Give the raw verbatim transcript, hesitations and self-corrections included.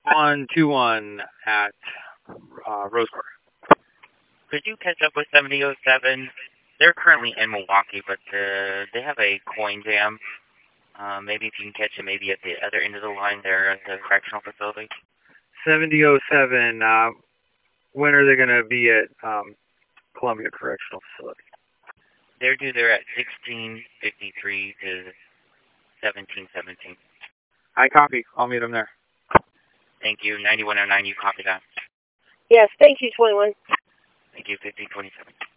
one two one at uh, Rose Quarter. Could you catch up with seventy oh seven? They're currently in Milwaukee, but uh, they have a coin jam. Uh, maybe if you can catch them maybe at the other end of the line there at the correctional facility. seventy oh seven, uh, when are they going to be at um, Columbia Correctional Facility? They're due there at sixteen fifty-three to seventeen seventeen. I copy. I'll meet them there. Thank you. ninety-one oh nine, you copy that? Yes, thank you, twenty-one. Thank you, fifteen twenty-seven.